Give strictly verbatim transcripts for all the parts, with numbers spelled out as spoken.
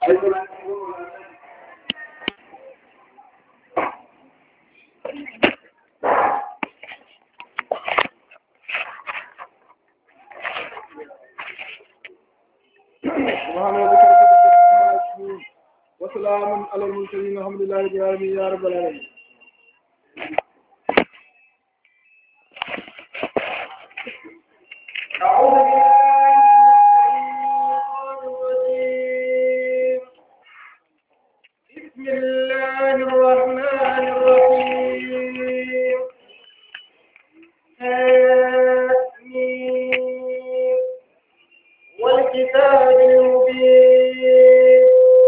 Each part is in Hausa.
وسلام على المرسلين الحمد لله رب العالمين يا رب العالمين. أعوذ بالله بسم الله الرحمن الرحيم. آمين والكتاب المبين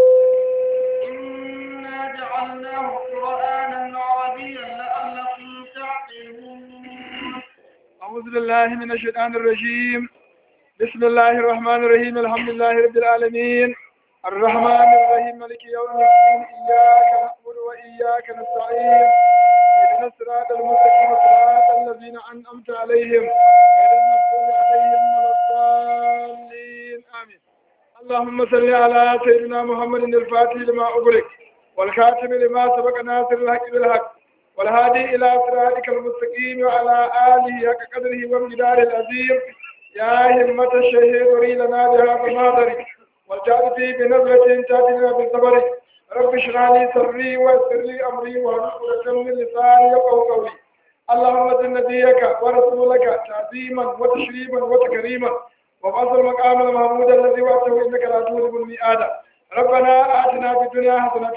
إنا جعلناه قرآنا عربيا لعلكم تعقلون. أعوذ بالله من الشيطان الرجيم. بسم الله الرحمن الرحيم. الحمد لله رب العالمين الرحمن الرحيم مالك يوم الدين إياك نعبد وإياك نستعين اهدنا الصراط المستقيم صراط الذين أنعمت عليهم غير المغضوب عليهم ولا الضالين آمين. اللهم صل على سيدنا محمد الفاتح لما أغلق والخاتم لما سبق ناصر الحق بالحق والهادي إلى صراطك المستقيم وعلى آله حق قدره ومقداره العظيم. يا همة الشهيد وري لنا بها بالماضر والجعل في بنظرة تاتنا بالصبر. رب اشرح لي صدري ويسر لي أمري واحلل من لساني يفقهوا قولي. اللهم زد نبيك ورسولك تعظيما وتشريفا وتكريما وابعث المقام المحمود الذي وعدته انك لا تخلف الميعاد. ربنا آتنا في الدنيا حسنة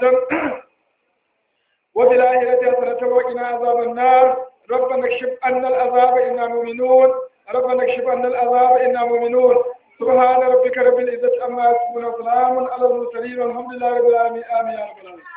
وفي الآخرة حسنة وقنا عذاب النار. ربنا اكشف عنا العذاب إنا مؤمنون. ربنا اكشف عنا العذاب إنا مؤمنون. سبحان ربك رب العزة عما يصفون وسلام على المرسلين والحمد لله رب العالمين آمين يا رب العالمين.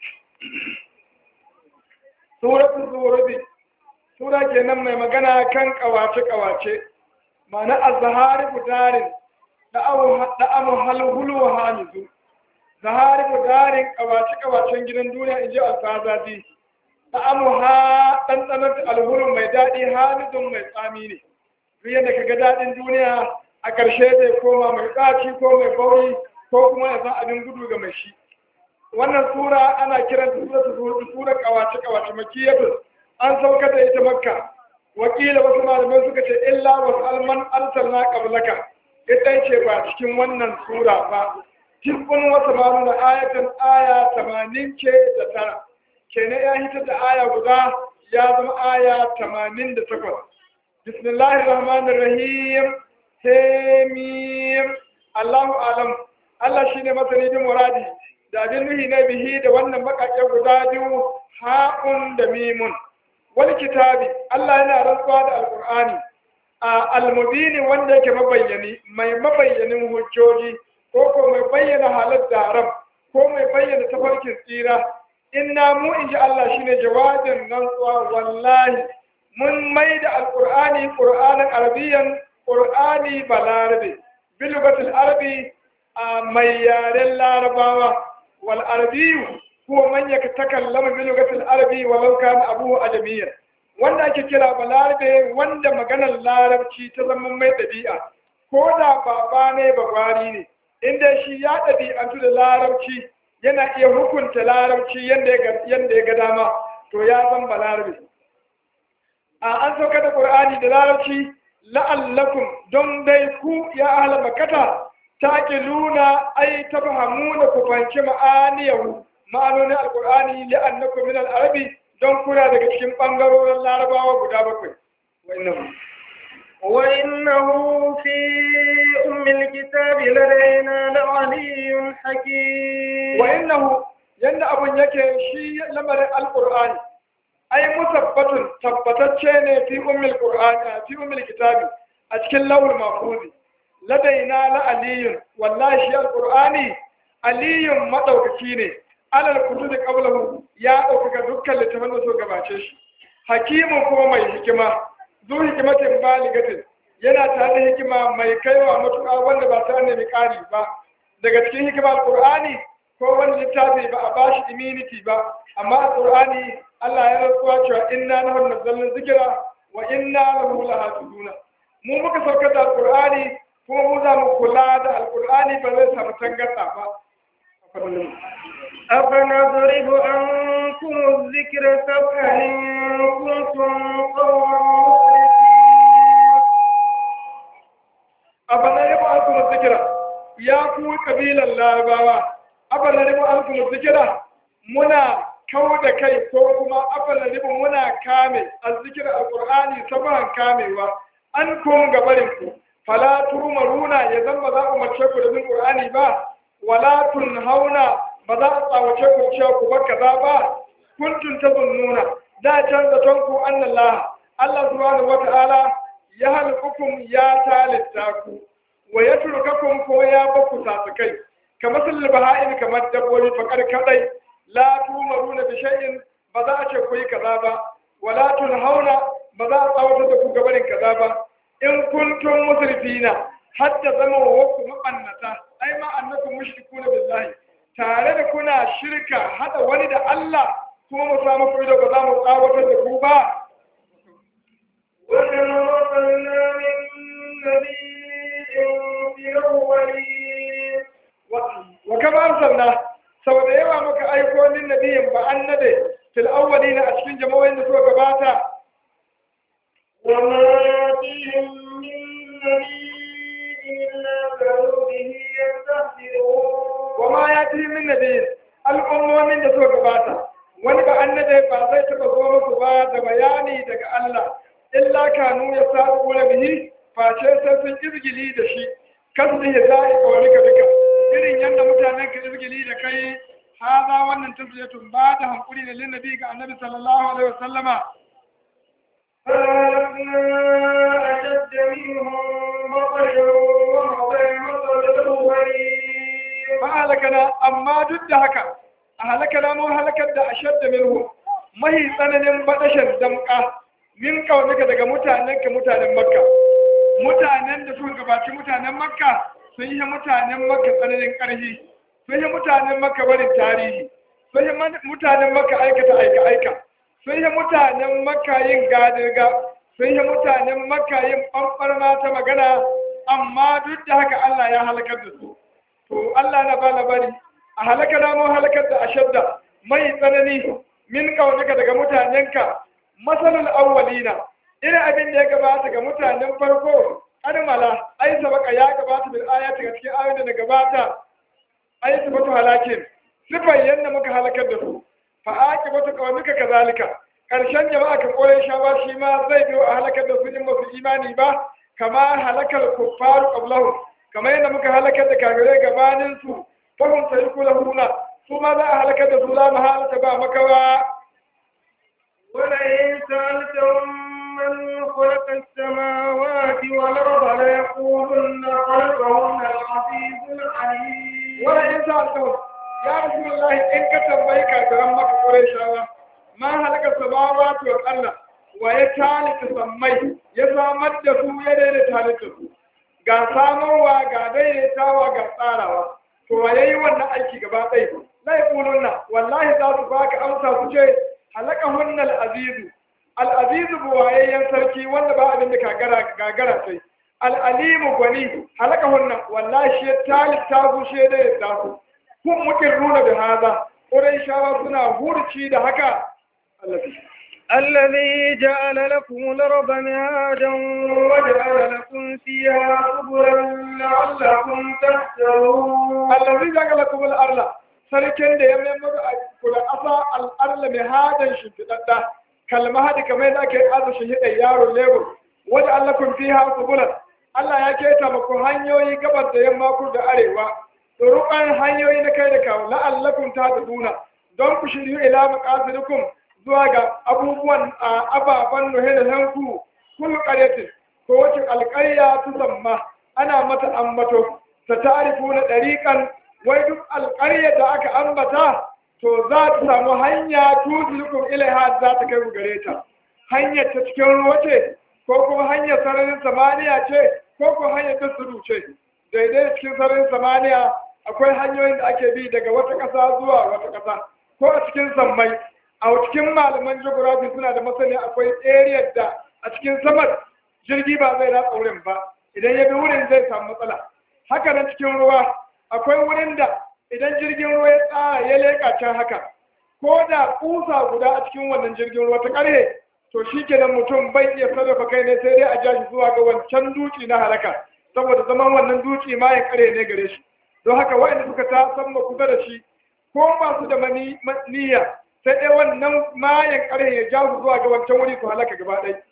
سورة الزخرف sura kenan mai magana kan kawace-kawace ma'ana azhari budarin da amu halhulu wa hamizu. Zahari budarin kawace-kawacen gidan duniya inji alfazazi da amu ha ɗanɗanar alhulu mai daɗi hamizun mai tsami ne. Duk yadda ka ga daɗin duniya a ƙarshe zai koma mai ɗaci ko mai bauri ko kuma ya san abin gudu ga mai shi. Wannan sura ana kiranta suratul sura kawace-kawace makiyatu. An sauka da ita makka. Wakila wasu malamai suka ce illa wasu alman arsalna qablaka ita ce ba cikin wannan sura ba. Tisbun wasu maluna ayatan aya tamanin ce da tara kenan ya hitar da aya guda ya zama aya tamanin da takwas. Bismillahir rahmanir rahim. Hamim. Allahu alam. Allah shine masani bi muradi da abin nuhi na bihi da wannan bakake guda biyu ha'un da mimun. Wani kitabi Allah yana rantsuwa da alkur'ani a almubini wanda yake mabayyani mai mabayyanin hujjoji ko ko mai bayyana halar da haram ko mai bayyana tafarkin tsira. Inna mu inji Allah shine jawabin rantsuwa wallahi mun mai da alkur'ani qur'anin arabiyan qur'ani balarabe bilugatul arabi a mai yaren larabawa wal arabiyu ko man ya takallama bi lugatil arabi walau kana abuhu ajamiyyan wanda ake kira balarabe wanda maganar larabci ta zama mai dabi'a ko da baba ne bagwari ne inda shi ya dabi'antu da larabci yana iya hukunta larabci yanda ya yanda ya ga dama to ya zama balarabe. a an sauka da qur'ani da larabci la'allakum don dai ku ya ahla makkata taqiluna ay tafhamuna ku fahimci ma'aniyahu ma'anonin alkur'ani li'annakum min al-arabi don kuna daga cikin bangarorin larabawa guda bakwai. wa innahu fi ummil kitabi ladaina la'aliyyun hakim. wa innahu yanda abun yake shi lamarin alkur'ani ai musabbatun tabbatacce ne fi ummil qur'ani fi ummil kitabi a cikin lawul mahfuzi ladaina la'aliyyun wallahi shi alkur'ani aliyyun madaukaki ne alal kutubi qablahu ya dauka dukkan littafan da so gabace shi hakimun kuma mai hikima zu hikimatin baligatin yana tare da hikima mai kaiwa matuƙa wanda ba ta annabi ƙari ba daga cikin hikimar qur'ani ko wani littafi ba a bashi immunity ba amma alqur'ani Allah ya rantsuwa cewa inna nahnu nazzalna dhikra wa inna lahu lahafizuna mu muka saukar da alqur'ani kuma mu za mu kula da alqur'ani ba zai samu tangarda ba أفنضرب عنكم الذكر صفحا إن كنتم قوما مسرفين أفنضرب عنكم الذكر يا ku kabilan larabawa أفنضرب عنكم الذكر muna kawo da kai ko kuma أفنضرب muna kame azzikir alqur'ani saban kamewa an kun gabarin ku fala tumaruna ya zama za ku mace ku da bin qur'ani ba wala tunhauna ba za a tsawace ku cewa ku ba kaza ba kuntum tazunnuna da can zaton ku annallah Allah subhanahu wata'ala ya halqukum ya talitta ku wa yatrukakum ko ya baku sasakai kamar sul baha'in kamar dabbobi fakar kadai la tumaruna bi shay'in ba za a ce ku yi kaza ba wala tunhauna ba za a tsawata da ku gabanin kaza ba in kuntum musrifina hatta zama wa ku mabannata ai ma annakum mushrikuna billahi tare da kuna shirka hada wani da Allah kuma mu samu ku da ba za mu tsawatar da ku ba وكما أرسلنا من نبي في الأولين wa kama arsalna sau da yawa muka aiko lin nabiyin ba annabi fil awwalin a cikin jama'o'in da suka gabata وما يأتيهم من نبي إلا كانوا به يستهزئون wa ma yati min nabiyin al'ummomin da suka gabata wani ba annabi ba zai taba zo musu ba da bayani daga Allah illa kanu yasaquna bihi face sai sun izgili da shi kasu ya zai kawai ka duka irin yadda mutanen ka izgili da kai haza wannan tasbiyatun ba da hankuri da linnabi ga annabi sallallahu alaihi wasallama فأهلكنا أشد منهم بطشا ومضى مثل الأولين fa halakana amma duk da haka a halakana mun halakar da ashadda minhu mahi tsananin badashin damka min kaunika daga mutanen ka mutanen makka mutanen da suka gabaci mutanen makka sun yi mutanen makka tsananin ƙarfi sun yi mutanen makka barin tarihi sun yi mutanen makka aikata aika aika sun yi mutanen makka yin gadirga sun yi mutanen makka yin ɓanɓarma ta magana amma duk da haka Allah ya halakar da su to Allah na ba labari a halakana mu halakar da ashadda mai tsanani min kaunika daga mutanenka masalul awwalina irin abin da ya gabata ga mutanen farko admala ai sabaka ya gabata bil ayati ga cikin ayoyin da na gabata ai sabatu halakin sifan yanda muka halakar da su fa aqibatu qawmika kazalika karshen jama'a ka koyi shawa shi ma zai biyo a halakar da su in ba su imani ba kama halakal kuffaru qablahum kamar yadda muka halakar da kafirai gabanin su fahim sai kula huna su ma za a halakar da su la mahalata ba makawa ولئن سألتهم من خلق السماوات والأرض ليقولن خلقهن العزيز العليم ولئن سألتهم يا رسول الله إن كتبوا كافرا مكة قريشا ما خلق السماوات والأرض ويتعالى تسمي يسامد دسو يدين تعالى دسو ga samowa ga daidaitawa ga tsarawa to yayi wannan aiki gaba ɗaya la yaquluna wallahi za su baka amsa su ce halaka hunnal azizu al azizu buwayayyen sarki wanda ba abin da gagara gagara sai al alimu gwani halaka hunna wallahi shi talita su she da yadda su kun mukin runa da haza ƙurai shawa suna hurci da haka Allah الذي جعل لكم الأرض مهادا وجعل لكم فيها سبلا لعلكم تهتدون الذي جعل لكم الأرض sarkin da ya maimar a kula ƙasa al'arla mai hadin shimfiɗaɗɗa kalma hadi kamar yadda ake aza shi hidan yaro lebur wanda Allah kun fi ha subulan Allah ya keta muku hanyoyi gabas da yamma ku da arewa turuqan hanyoyi na kai da kawo la'allakum tahtaduna don ku shiryu ila maqasidikum zuwa ga abubuwan ababen nuhe da hanku kullu qaryatin ko wace alƙarya ta zamma ana mata ambato ta tarifu na ɗariƙan wai duk alƙaryar da aka ambata to za ta samu hanya tuzulukum ilaiha za ta kai ku gare ta hanyar ta cikin ruwa ce ko kuma hanyar sararin samaniya ce ko kuma hanyar ta tudu ce daidai cikin sararin samaniya akwai hanyoyin da ake bi daga wata ƙasa zuwa wata ƙasa ko a cikin sammai a cikin malaman geography suna da masani akwai area da a cikin samar jirgi ba zai ratsa wurin ba idan ya bi wurin zai samu matsala haka nan cikin ruwa akwai wurin da idan jirgin ruwa ya tsara ya leƙa can haka ko da kusa guda a cikin wannan jirgin ruwa ta ƙarhe to shi kenan mutum bai iya sarrafa kai ne sai dai a ja shi zuwa ga wancan duki na halaka saboda zaman wannan duki ma ya ƙarhe ne gare shi don haka waɗanda suka ta san kusa da shi ko ba su da niyya sai dai wannan mayan ƙarhe ya ja su zuwa ga wancan wuri su halaka gaba ɗaya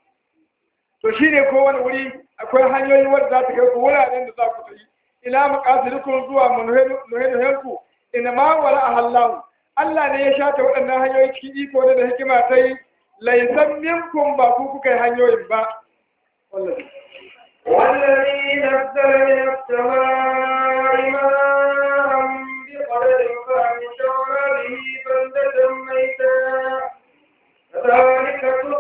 to shine ko wani wuri akwai hanyoyi wanda za ta kai ku wuraren da za ku tafi ila maqasidikum zuwa munuhenku ina ma wala ahallahu Allah ne ya shata waɗannan hanyoyi cikin iko ne da hikima ta yi laisan minkum ba ku kuka yi hanyoyin ba wallahi والذي نزل من السماء ماء بقدر فأنشرنا به بلدة ميتا كذلك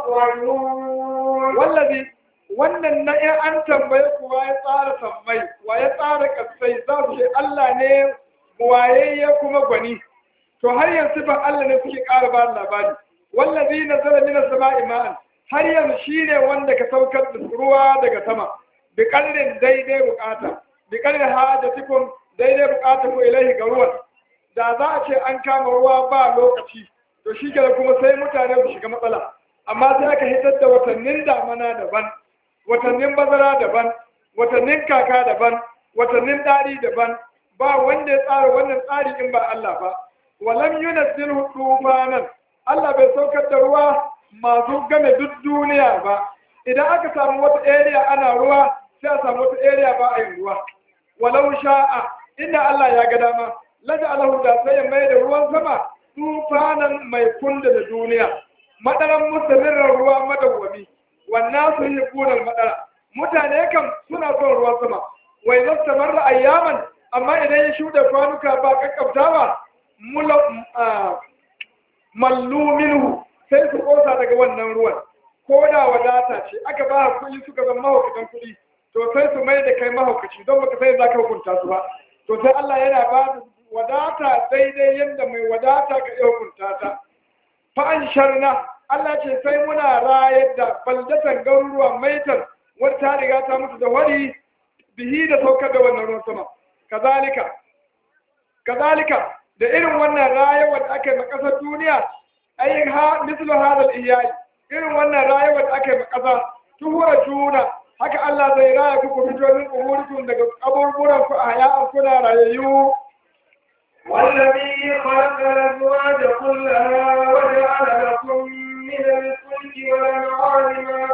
تخرجون والذي wannan na in an tambaye ku wa ya tsara sammai wa ya tsara kasai za su ce Allah ne wayayye kuma gwani to har yanzu ba Allah ne suke ƙara ba labari wallazi nazala minas sama'i ma'an har yanzu shine wanda ka saukar da ruwa daga sama bi qadrin daidai bukata bi qadrin hajatikum daidai bukata ku ilahi ga ruwan da za a ce an kama ruwa ba lokaci to shi kenan kuma sai mutane su shiga matsala amma sai aka hitar da watannin damana daban watannin bazara daban watannin kaka daban watannin dari daban ba wanda ya tsara wannan tsari in ba Allah ba walam yunazzilhu tufanan Allah bai saukar da ruwa masu game duk duniya ba idan aka samu wata area ana ruwa sai a samu wata area ba a yin ruwa walau sha'a inda Allah ya ga dama laja alahu da sai ya mai da ruwan sama tufanan mai kunda da duniya madaran musulmin ruwa madawwami wannan su yi kunan madara mutane kam suna son ruwan sama wai zan samar da ayyaman amma idan ya shuɗe kwanuka ba kakkabtawa mallu minhu sai su kosa daga wannan ruwan ko da wadata ce aka ba kuɗi suka zama mahaukacin kuɗi to sai su mai da kai mahaukaci don baka sai za ka hukunta su ba to sai Allah yana ba wadata daidai yadda mai wadata ka iya hukunta ta fa an sharna Allah ce sai muna rayar da baldatan garuruwan maitar wata riga ta mutu da wari bihi da saukar da wannan ruwan sama kazalika kazalika da irin wannan rayuwar da aka yi makasar duniya ayin ha mislu hadal iyali irin wannan rayuwar da aka yi makasa tuhura juna haka Allah zai raya ku ku fito min umurikum daga kaburburan ku a haya'an kuna rayayyu والذي خلق الأزواج كلها وجعل لكم من الفلك والأنعام ما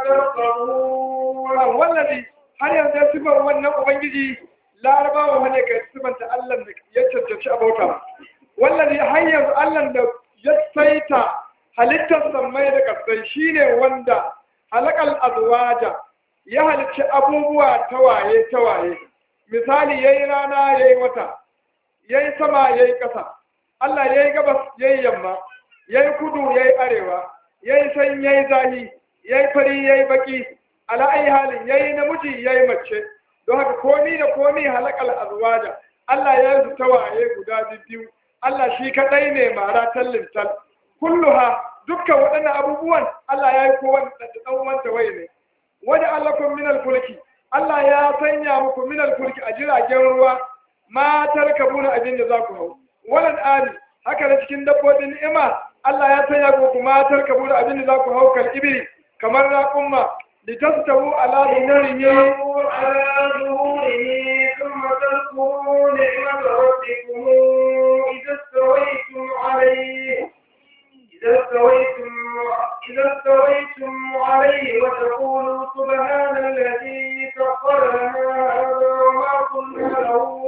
تركبون والذي har yanzu ya sifar wannan ubangiji larabawa wani ka sifanta Allah da ya cancanci abauta wallazi har yanzu Allah da ya saita halittar sammai da kasai shine wanda halakal azwaja ya halicci abubuwa tawaye tawaye misali yayi rana yayi wata yayi sama yayi ƙasa Allah yayi gabas yayi yamma yayi kudu yayi arewa yayi san yayi zahi yayi fari yayi baki ala ayi halin yayi namiji yayi mace don haka komi da komi halakal azwaja Allah ya yi tawaye guda biyu Allah shi kadai ne mara tallintal kulluha dukkan waɗannan abubuwan Allah ya yi kowanne da dan wanda waye ne wani allakum min alfulki Allah ya sanya muku min alfulki a jiragen ruwa ma tarkabuna abin da za ku hau walan ali haka da cikin dabbobin ni'ima Allah ya sanya muku ma tarkabuna abin da za ku hau kal ibri kamar raqumma litastawu ala dhuhurihi على ظهوره ثم تذكروا نعمة ربكم إذا استويتم عليه إذا استويتم إذا استويتم عليه وتقولوا سبحان الذي سخر لنا هذا وما كنا له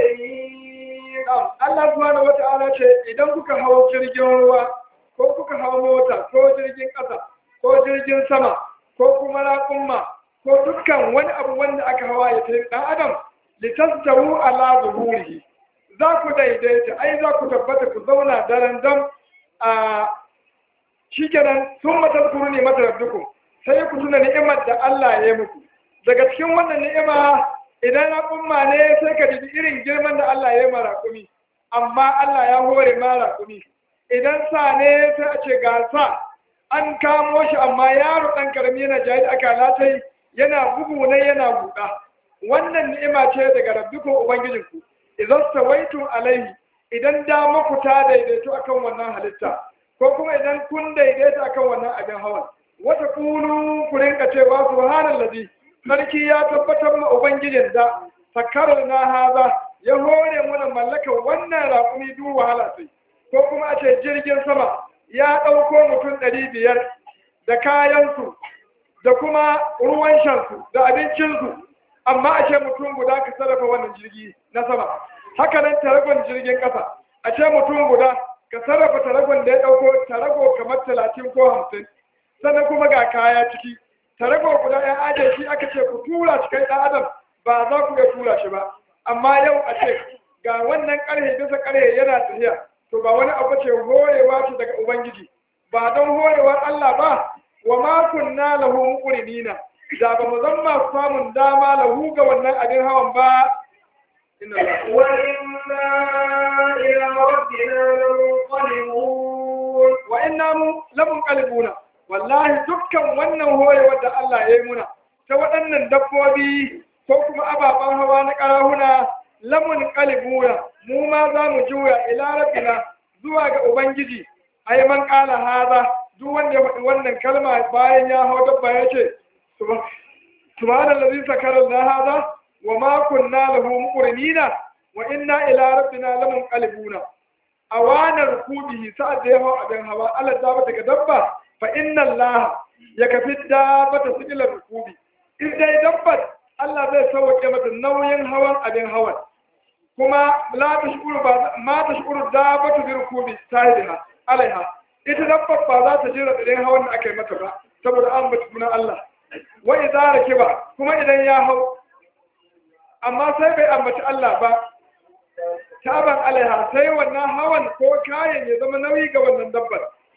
مقرنين. Allah subhanahu wata'ala ce idan kuka hawo jirgin ruwa ko kuka hawo mota ko jirgin ƙasa ko jirgin sama ko kuma raƙumma ko dukkan wani abu wanda aka hawa ya tafi dan adam litastawu ala zuhurihi za ku daidaita ai za ku tabbata ku zauna daren dam a shikenan sun matazkuru ne mata rabbukum sai ku tuna ni'imar da Allah ya yi muku daga cikin wannan ni'ima idan raƙumma ne sai ka dubi irin girman da Allah ya yi ma raƙumi amma Allah ya hore ma raƙumi idan sa ne sai a ce ga sa an kamo shi amma yaro ɗan karami yana jayi aka latai yana bugu ne yana buɗa wannan ni'ima ce daga rabbikum ubangijinku idan sawaitum alaihi idan da muku ta daidaito akan wannan halitta ko kuma idan kun daidaita akan wannan abin hawan wata kulu ku rinka cewa subhanallazi sarki ya tabbatar ma ubangijin da sakarar na haza ya hore muna mallakar wannan raƙumi duk wahala sai ko kuma a ce jirgin sama ya ɗauko mutum ɗari biyar da kayansu da kuma ruwan shansu da abincinsu amma a ce mutum guda ka sarrafa wannan jirgi na sama haka nan taragon jirgin ƙasa a ce mutum guda ka sarrafa taragon da ya ɗauko tarago kamar talatin ko hamsin sannan kuma ga kaya ciki tarago guda ya ajiye shi aka ce ku tura shi kai ɗan adam ba za ku iya tura shi ba amma yau a ce ga wannan ƙarhe bisa ƙarhe yana tafiya to ba wani abu ce horewa ce daga ubangiji ba don horewar Allah ba wa ma kunna lahu muqrinina da ba mu zan masu samun dama lahu ga wannan abin hawan ba inna Allah wa inna ila rabbina lamunqalibun wa inna mu lamunqalibuna wallahi dukkan wannan horewar da Allah ya yi muna ta waɗannan dabbobi ko kuma ababen hawa na ƙarahuna lamun qalibuna mu ma za mu juya ila rabbina zuwa ga ubangiji ai man qala hada duk wanda ya faɗi wannan kalma bayan ya hau dabba ya ce subhanallazi sakara lana hada wa ma kunna lahu muqrinina wa inna ila rabbina lamunqalibuna awana rukubihi sa'ad da ya hau abin hawa Allah da ba daga dabba fa inna Allah yakfi dabbata sibila rukubi in dai dabbat Allah zai sauke mata nauyin hawan abin hawan kuma la tashkuru ba ma tashkuru dabbatu bi rukubi sahibiha alaiha ita dabbar ba za ta jira da hawan da aka yi mata ba saboda an bata sunan Allah wa idza rakiba kuma idan ya hau amma sai bai ambaci Allah ba taban alaiha sai wannan hawan ko kayan ya zama nauyi ga wannan dabbar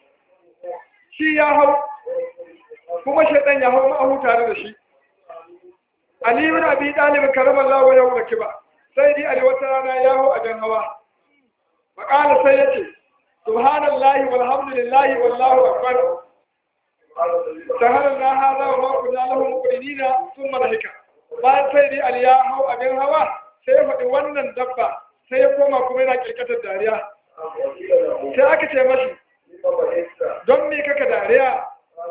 shi ya hau kuma shaidan ya hau ma'ahu tare da shi Ali ibn Abi Talib karamallahu wajhahu rakiba sai dai Ali wata rana ya hau a jan hawa faqala sai yace subhanallahi walhamdulillahi wallahu akbar sahalna hada wa ma kunna lahu muqrinina thumma dhahika bayan sai dai Ali ya hau a jan hawa sai ya faɗi wannan dabba sai ya koma kuma yana kirkatar dariya sai aka ce mashi don me kaka dariya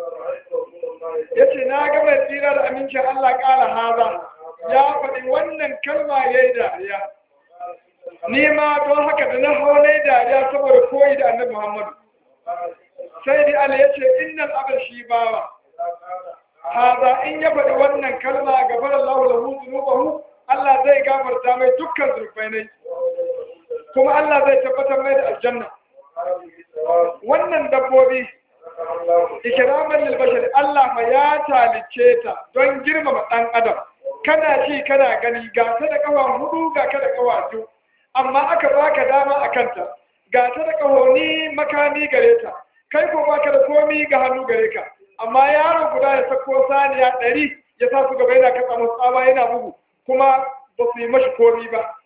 ya ce na ga mai tsira da amincin Allah ƙara haza ya faɗi wannan kalma ya yi dariya ni ma don haka da na hau na yi dariya saboda koyi da annabi Muhammadu sai dai Allah ya ce innal abin shi bawa haza in ya faɗi wannan kalma gabar Allah lahu zunubahu Allah zai gafarta mai dukkan zurfai ne kuma Allah zai tabbatar mai da aljanna wannan dabbobi ikiraman lil bashar Allah ma ya talice ta don girmama dan adam kana ci kana gani ga ta da kawa hudu ga ka da kawa biyu amma aka baka dama akan ta ga ta da kahoni makami gare ta kai ko baka da komi ga hannu gare ka amma yaro guda ya sako saniya ɗari ya sa su gaba yana katsa musu tsawa yana bugu kuma ba su yi mashi komi ba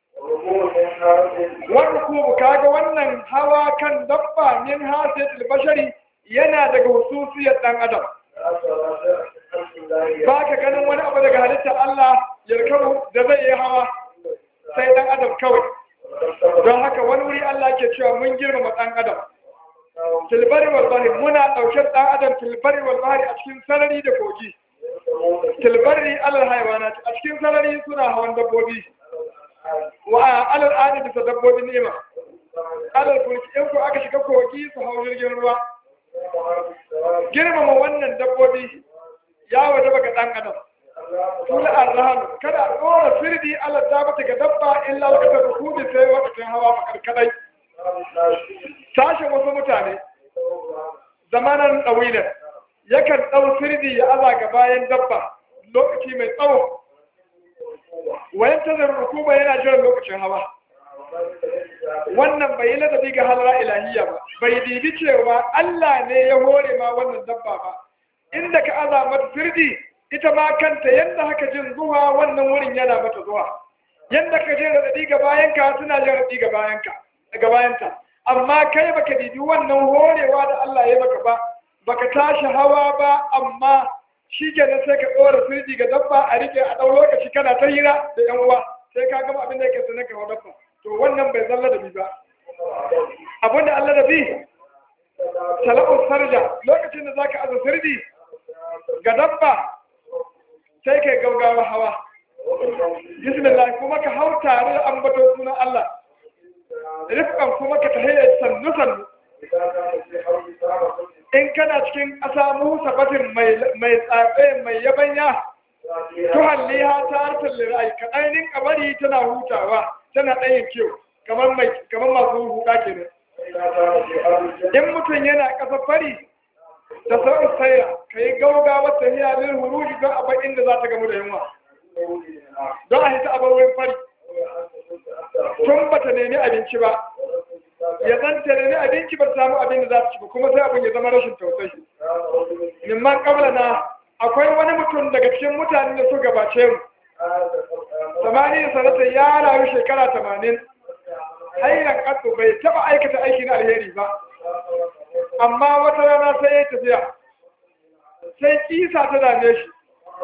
wani kuma kaga wannan hawa kan dabba min hasiyatul bashari yana daga hususiyar dan adam ba ka ganin wani abu daga halittar Allah ya rikaru da zai yi hawa sai dan adam kawai don haka wani wuri Allah ke cewa mun girmama dan adam tilbari wal bahri muna ɗauke dan adam tilbari wal bahri a cikin sarari da kogi tilbari alal haywanat a cikin sarari suna hawan dabbobi wa alal adi bisa dabbobin nema alal kulki in ko aka shiga kogi su hau jirgin ruwa girmama wannan dabbobi ya wajaba ga dan adam tula arham kada a dora sirdi alal dabata ga dabba illa lokacin rukubi sai lokacin hawa fakar kadai sashen wasu mutane zamanan dawilan yakan dau sirdi ya aza ga bayan dabba lokaci mai tsawo wayan tazar rukuba yana jiran lokacin hawa wannan bai yi ladabi ga halara ilahiyya ba bai dibi cewa Allah ne ya hore ma wannan dabba ba inda ka aza mata sirdi ita ma kanta yanda haka jin zuwa wannan wurin yana mata zuwa yanda ka je radadi ga bayanka suna jin radadi ga bayanka ga bayanta amma kai baka dibi wannan horewa da Allah ya maka ba baka tashi hawa ba amma shi ke sai ka ɗora sirji ga dabba a rike a ɗau lokaci kana ta hira da yan uwa sai ka gama abin da yake sanar ka wadda to wannan bai zalla da bi ba abin da Allah da bi tala'u sarja lokacin da zaka aza sirdi ga dabba sai kai gaugawa hawa bismillah kuma ka hau tare da ambaton sunan Allah rifkan kuma ka tahiyyar sannu sannu in kana cikin ƙasa musa batin mai tsafe mai yabanya tuhalliha ta hartar lirai ka ɗainin kabari tana hutawa tana ɗayin kyau kamar masu huɗa kenan in mutum yana ƙasa fari da sauran saira ka yi gaugawa ta hiya lil huruji don abin inda za ta gamu da yunwa don a hita a wurin fari tun ba ta nemi abinci ba ya zan ta nemi abinci ba ta samu abin da za ta ci ba kuma sai abin ya zama rashin tausayi mimman kabla na akwai wani mutum daga cikin mutane da su gabace mu tamanin sanata ya rayu shekara tamanin hairan kaddu bai taba aikata aiki na alheri ba amma wata rana sai ya tafiya sai kisa ta dame shi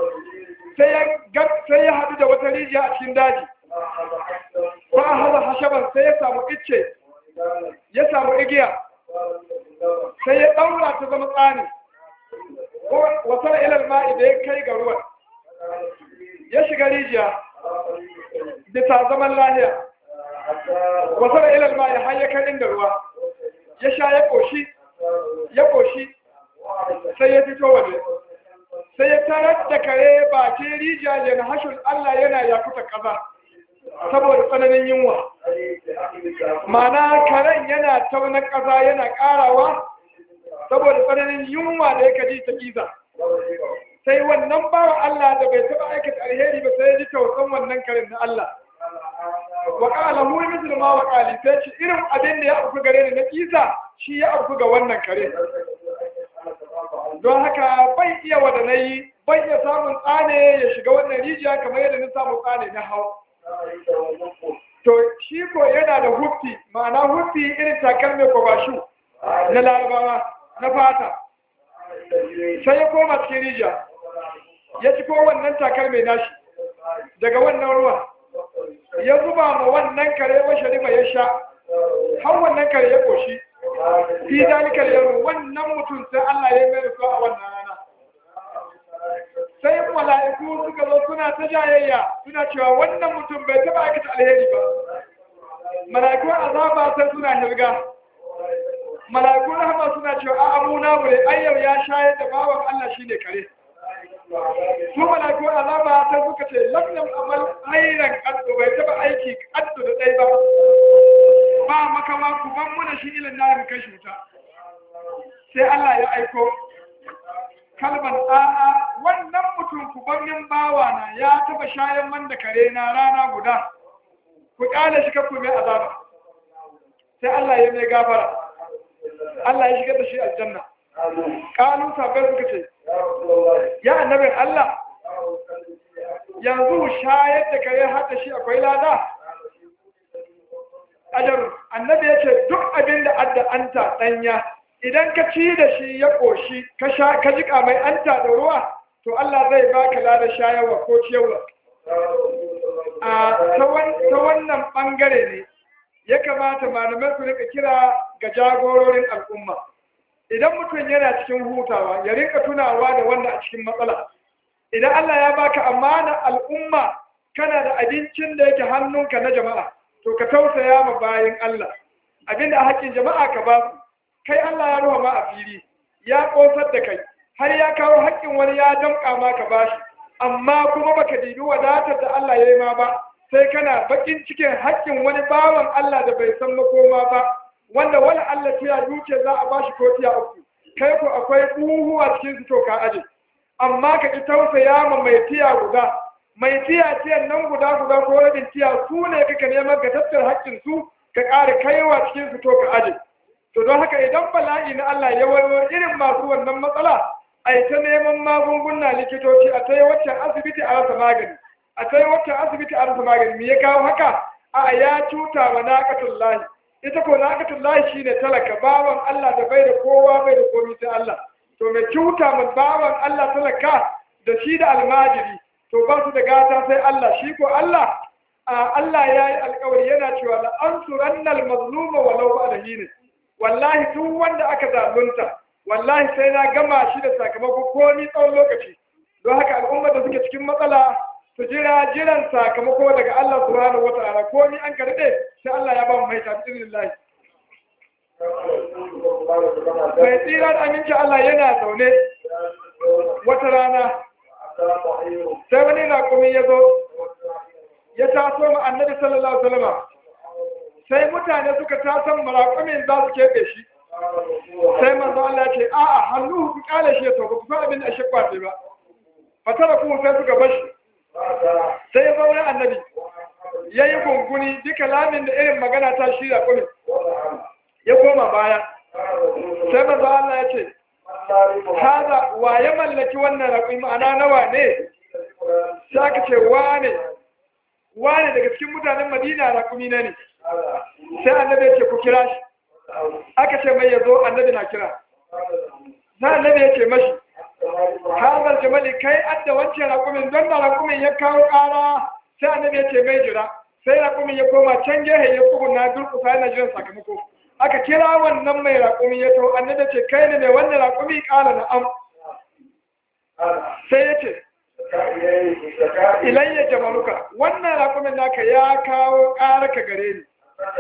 sai ya haɗu da wata rijiya a cikin daji ba a haza hashaban sai ya samu icce ya samu igiya sai ya ɗaura ta zama tsani wasar ilal ma'i da ya kai ga ruwan ya shiga rijiya bisa zaman lahiya wasar ilal ma'i har ya kai inda ruwa ya sha ya ƙoshi ya ƙoshi sai ya fito waje sai ya tarar da kare bakin rijiya yana hashin Allah yana yakuta kaza saboda tsananin yunwa mana karen yana tauna kaza yana ƙarawa saboda tsananin yunwa da ya ji ta kiza sai wannan bawa Allah da bai taɓa aikata alheri ba sai ya ji tausan wannan karen na Allah wa qala hu mithlu ma wa qali sai shi irin abin da ya auku gare ni na kiza shi ya auku ga wannan kare don haka bai iya wada nayi bai iya samun tsane ya shiga wannan rijiya kamar yadda na samu tsane na hau to shi ko yana da hufti ma'ana hufti irin takalmi ko bashu na larabawa na fata sai ya koma cikin rijiya ya ci ko wannan takalmi nashi daga wannan ruwa ya zuba ma wannan kare wa sharifa ya sha har wannan kare ya koshi fi dalikar yaro wannan mutum sai Allah ya mai su a wannan rana sai mala'iku suka zo suna ta jayayya suna cewa wannan mutum bai taba aikata alheri ba mala'iku azaba sai suna hirga mala'iku rahama suna cewa a amuna mu ne ayyau ya shayar da bawan Allah shine kare su mala'iku azaba sai suka ce lam yam amal khairan qaddu bai taba aiki qaddu da dai ba ba makawa ku ban mu da shi ilin na kashi wuta sai Allah ya aiko kalban a'a wannan mutum ku bannin bawa na ya taba shayan man da kare na rana guda ku kale shi kakku mai azaba sai Allah ya mai gafara Allah ya shigar da shi aljanna kalu sabai suka ce ya annabin Allah yanzu shayar da kare hada shi akwai lada ajar annabi ya ce duk abin da adda anta danya idan ka ci da shi ya ƙoshi ka sha ka jika mai anta da ruwa to Allah zai baka lada shayarwa ko ciyarwa a ta wannan bangare ne ya kamata malamai su rika kira ga jagororin al'umma idan mutum yana cikin hutawa ya rika tunawa da wanda a cikin matsala idan Allah ya baka amana al'umma kana da abincin da yake hannunka na jama'a to ka tausaya ma bayin Allah abinda a haƙƙin jama'a ka ba su kai Allah ya ruwa ma a fili ya ƙosar da kai har ya kawo haƙƙin wani ya damƙa ma ka bashi amma kuma baka dibi wadatar da Allah ya yi ma ba sai kana bakin cikin haƙƙin wani bawan Allah da bai san makoma ba wanda wani Allah tiya duke za a bashi ko tiya uku kai ko akwai buhu a cikin su to ka aje amma ka ki tausaya ma mai tiya guda mai tiya tiyan nan guda guda ko rabin tiya su ne kake neman ka tattara haƙƙin su ka ƙara kaiwa cikin su to ka aje to don haka idan bala'i na Allah ya warware irin masu wannan matsala a ta neman magunguna likitoci a ta yi waccan asibiti a rasa magani a ta yi waccan asibiti a rasa magani me ya kawo haka a ya cuta wa naqatul lahi ita ko naqatul lahi shine talaka bawan Allah da bai da kowa bai da komai sai Allah to mai cuta mun bawan Allah talaka da shi da almajiri to ba su da gata sai Allah shi ko Allah Allah ya yi alkawari yana cewa la ansurannal mazluma walau ba'da hin wallahi duk wanda aka zalunta wallahi sai na gama shi da sakamako ko ni tsawon lokaci don haka al'ummar da suke cikin matsala su jira jiran sakamako daga Allah subhanahu wata'ala ko ni an karɓe sai Allah ya ba mu mai tafi lillahi mai tsirar aminci Allah yana zaune wata rana sai wani raƙumi ya zo ya taso ma annabi sallallahu alaihi wasallam sai mutane suka tasan raƙumin za su keɓe shi sai manzo Allah ya ce a'a hannu ku kale shi to ku san abin da shi kwace ba fatara ku sai suka bashi sai ya zauna annabi yayi gunguni duka lamin da irin magana ta shi raƙumin ya koma baya sai manzo Allah ya ce haza wa ya mallaki wannan raƙumi ma'ana nawa ne sai aka ce wane wane daga cikin mutanen Madina raƙumi ne ne sai annabi ya ce ku kira shi aka ce mai yazo annabi na kira sai annabi ya ce mashi hazar jamali kai adda wancan raƙumin don da raƙumin ya kawo ƙara sai annabi ya ce mai jira sai raƙumin ya koma can gehe ya tsuguna durƙusa yana jiran sakamako aka kira wannan mai raƙumi ya to annabi ce kai ne mai wannan raƙumi ƙala na'am sai ya ce ilayya jamaluka wannan raƙumin naka ya kawo ƙara ka gare ni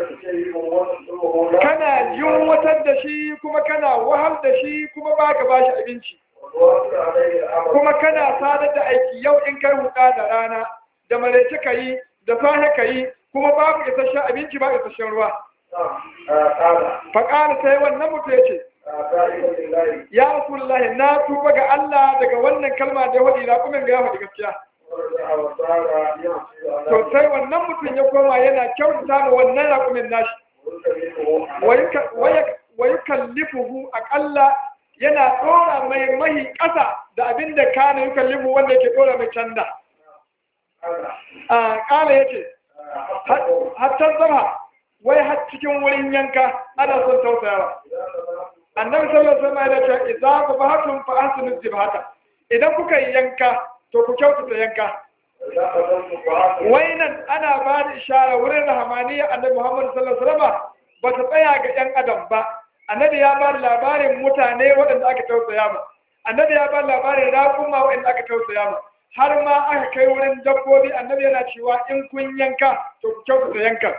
kana yunwatar da shi kuma kana wahal da shi kuma baka ba shi abinci kuma kana sadar da aiki yau in kai huɗa da rana da maraice ka yi da sahe ka yi kuma babu isasshen abinci ba isasshen ruwa faƙara sai wannan mutu ya ce ya rasulullahi na tuba ga Allah daga wannan kalma da ya faɗi raƙumin ga ya faɗi gaskiya to sai wannan mutum ya koma yana kyautata ma wannan raƙumin nashi wa yukallifuhu aƙalla yana ɗora mai mahi ƙasa da abin da kana yukallifu wanda yake ɗora mai canda a ƙala ya ce hatta zama wai har cikin wurin yanka ana son tausayawa annabi sallallahu alaihi wasallam ya ce idza zabahatum fa ahsinu zibhata idan kuka yi yanka to ku kyautata yanka wainan ana ba da ishara wurin rahamaniya annabi Muhammad sallallahu alaihi wasallam ba ta tsaya ga yan adam ba annabi ya ba da labarin mutane waɗanda aka tausaya ma annabi ya ba da labarin raƙuma waɗanda aka tausaya ma har ma aka kai wurin dabbobi annabi yana cewa in kun yanka to ku kyautata yanka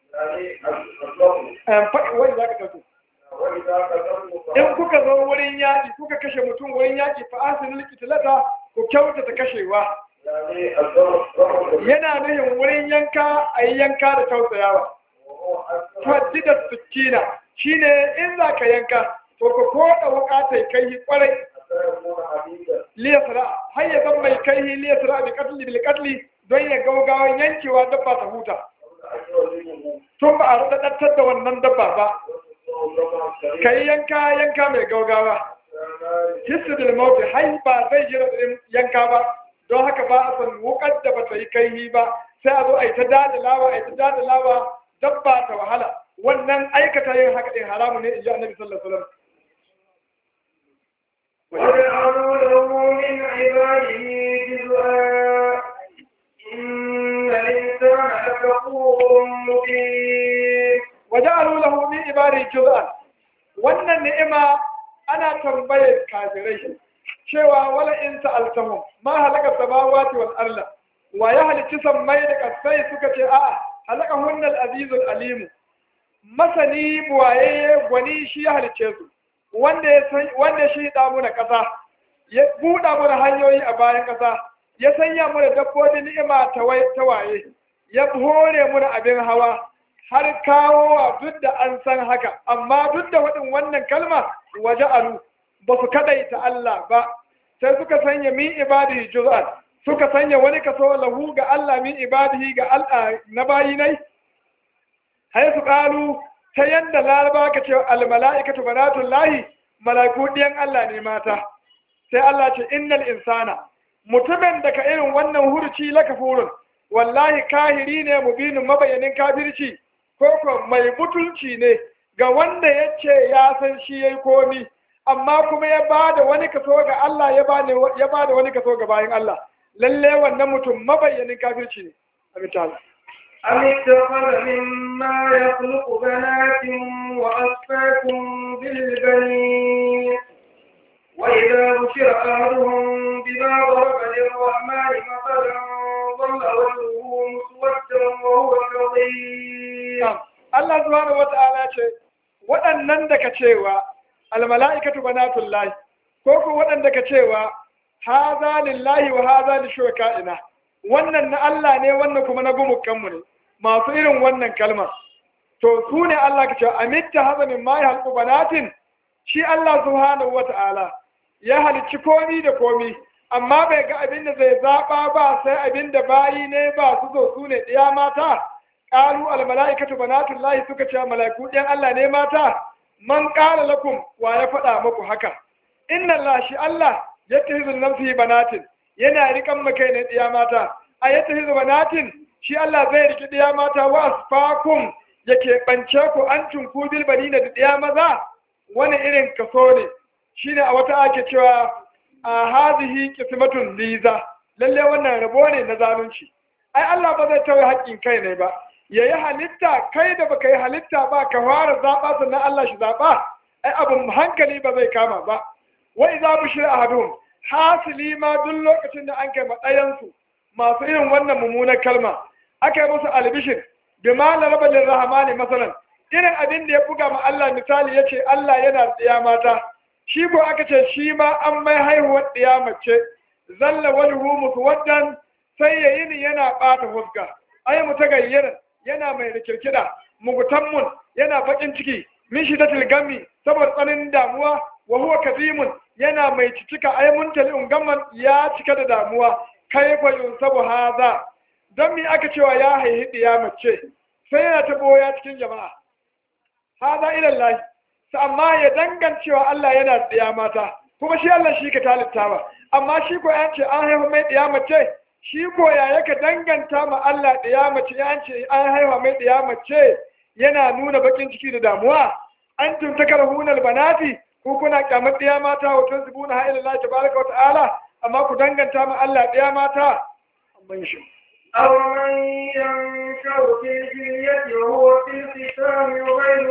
wani za ka tafi in kuka zo wurin yaƙi kuka kashe mutum wurin yaƙi fa asinul qitlata ku kyautata kashewa yana nuhin wurin yanka a yi yanka da tausayawa faddi da sukina shine in za ka yanka to ka koda wuka ta kai kwarai liyasra har ya zan mai kai liyasra bi katli bil katli don ya gaugawan yankewa dabba ta huta tun ba a raɗaɗar da wannan dabba ba ka yi yanka yanka mai gaugawa hissidil mauti hai ba zai jira yanka ba don haka ba a san wukar da ba ta yi kaihi ba sai a zo a yi ta dadalawa a yi ta dadalawa dabba ta wahala wannan aikata yin haka ɗin haramu ne in ji annabi sallallahu alaihi wasallam وجعلوا له من عباده جزءا إن الإنسان لكفور مبين وجعلوا له من عباده جزءا wannan ni'ima ana tambayar kafirai cewa wala in sa'altahum ma halaka samawati wal arda wa ya halicci sammai da kasai suka ce a'a halaka hunnal azizul alim masani buwaye gwani shi ya halicce su wanda ya san wanda shi da mu na kasa ya buɗa mu hanyoyi a bayan kasa ya sanya mu da dabbobi ni'ima ta waye ya hore mu abin hawa har kawo duk da an san haka amma duk da waɗin wannan kalma waje alu ba su kadaita Allah ba sai suka sanya min ibadihi juz'an suka sanya wani kaso lahu ga Allah min ibadihi ga Allah na bayinai hay su qalu ta yanda laraba ka ce al mala'ikatu banatul lahi mala'iku diyan Allah ne mata sai Allah ce innal insana mutumin da ka irin wannan hurci la kafurun wallahi kahiri ne mubinin mabayanin kafirci koko mai butulci ne ga wanda ya ce ya san shi yayi komi amma kuma ya bada wani kaso ga Allah ya bada ya bada wani kaso ga bayin Allah lalle wannan mutum mabayyanin kafirci ne abin أم اتخذ مما يخلق بنات وأصفاكم بالبنين وإذا بشر أحدهم بما ضرب للرحمن مثلا ظل وجهه مسودا وهو كظيم. Allah subhanahu wata'ala ce waɗannan da ka cewa almala'ikatu banatullahi ko ko waɗanda ka cewa haza lillahi wa haza li shuraka'ina wannan na Allah ne wannan kuma na gumukanmu ne masu irin wannan kalma to su ne Allah ka cewa amitta haza min ma yahqu banatin shi Allah subhanahu wata'ala ya halicci komi da komi amma bai ga abin da zai zaba ba sai abin da bayi ne ba su zo su ne ɗiya mata qalu al malaikatu banatullahi suka ce malaiku ɗin Allah ne mata man qala lakum wa ya faɗa muku haka inna Allah shi Allah yattahizu nafsihi banatin yana rikan makai ne ɗiya mata a yattahizu banatin shi Allah zai riki ɗiya mata wa asfakum yake bance ku an tunku bil banina da ɗiya maza wani irin kaso ne shine a wata ake cewa a hazihi qismatun liza lalle wannan rabo ne na zalunci ai Allah ba zai tawaye haƙƙin kai ne ba yayi halitta kai da baka yi halitta ba ka fara zaba sannan Allah shi zaba ai abun hankali ba zai kama ba wa idza bushira ahadum hasili ma duk lokacin da an kai madayan su masu irin wannan mummunar kalma aka yi musu albishir bima laraba lirrahmani masalan irin abin da ya buga ma Allah misali yace Allah yana tsiya mata shi ko aka ce shi ma an mai haihuwar ɗiya mace zalla wajhu muswaddan sai yayi ni yana ɓata fuska ai mutagayyirin yana mai rikirkida mugutammun yana bakin ciki min shidatil gami saboda tsanin damuwa wa huwa kazimun yana mai cicika ai muntali'un gamman ya cika da damuwa kaifa yunsabu haza dan mi aka cewa ya haihi ɗiya mace sai yana ta boya cikin jama'a haza ila Allah amma ya dangancewa Allah yana ɗiya mata kuma shi Allah shi ka talitta ba amma shi ko ya ce an haihu mai ɗiya mace shi ko ya yaka danganta ma Allah ɗiya mace ya ce an haihu mai ɗiya mace yana nuna bakin ciki da damuwa an tuntakar hunal banati ko kuna kyamar ɗiya mata wa tunzibuna ha ila Allah tabaraka wa ta'ala amma ku danganta ma Allah ɗiya mata amman shi أو من ينشأ في الحلية وهو في الختام غير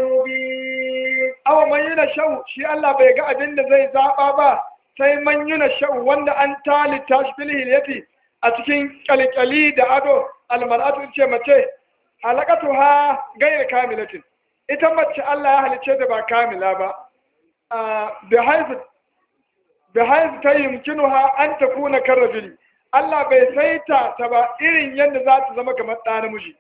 مبين awa man yuna shau shi Allah bai ga abin da zai zaba ba sai man yuna shau wanda an talita shi fil hilyati a cikin kalkali da ado almar'atu ce mace halakatuha gairu kamilatin ita mace Allah ya halice da ba kamila ba bi haifu bi haifu ta yumkinuha an takuna karrajuli Allah bai saita ta ba irin yadda za ta zama kamar ɗa namiji